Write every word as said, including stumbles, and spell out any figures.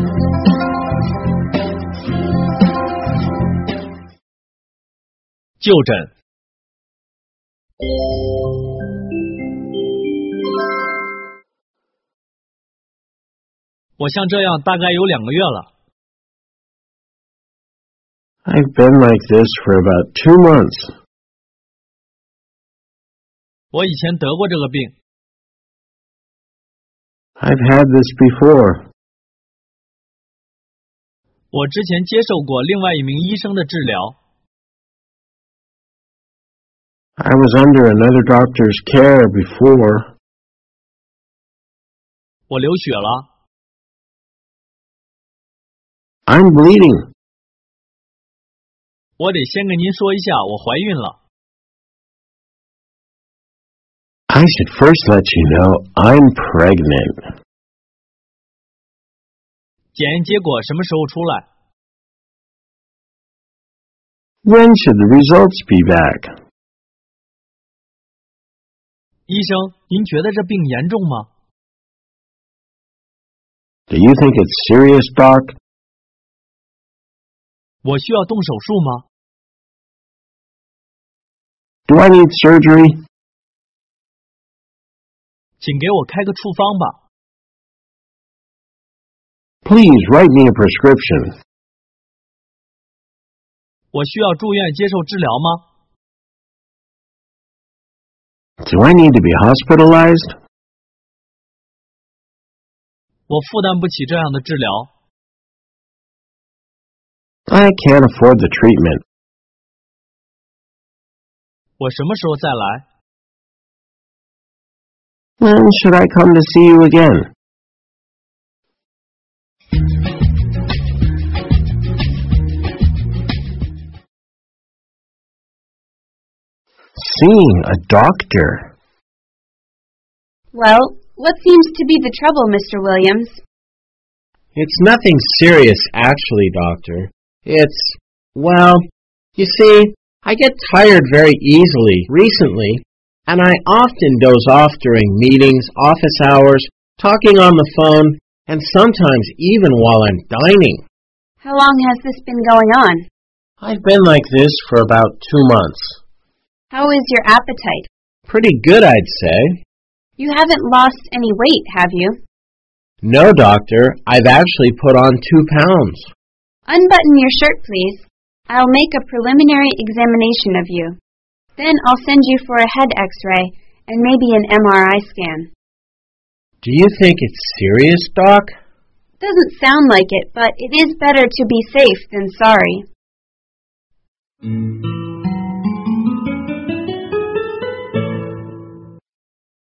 就诊。我像这样大概有两个月了。 I've been like this for about two months. 我以前得过这个病。 I've had this before. 我之前接受过另外一名医生的治疗。 I was under another doctor's care before. 我流血了。 I'm bleeding. 我得先跟您说一下，我怀孕了。 I should first let you know I'm pregnant. 检验结果什么时候出来？ When should the results be back? 医生，您觉得这病严重吗？ Do you think it's serious, Doc? 我需要动手术吗？ Do I need surgery? 请给我开个处方吧。 Please write me a prescription. 我需要住院接受治疗吗？ Do I need to be hospitalized? 我负担不起这样的治疗。 I can't afford the treatment. 我什么时候再来？ When should I come to see you again? Seeing a doctor. Well, what seems to be the trouble, Mister Williams? It's nothing serious, actually, Doctor. It's, well, you see, I get tired very easily recently, and I often doze off during meetings, office hours, talking on the phone, and sometimes even while I'm dining. How long has this been going on? I've been like this for about two months. How is your appetite? Pretty good, I'd say. You haven't lost any weight, have you? No, Doctor. I've actually put on two pounds. Unbutton your shirt, please. I'll make a preliminary examination of you. Then I'll send you for a head x-ray and maybe an M R I scan. Do you think it's serious, Doc? Doesn't sound like it, but it is better to be safe than sorry.